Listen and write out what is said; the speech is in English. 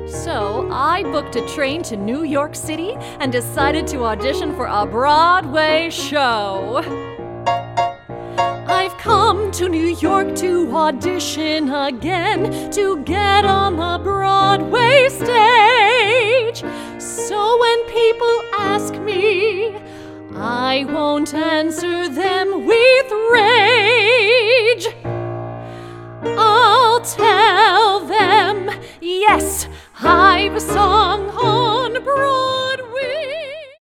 So I booked a train to New York City and decided to audition for a Broadway show. I've come to New York to audition again, to get on the Broadway stage. So when people ask me, I won't answer them with rage. I'll tell them, yes, I've saw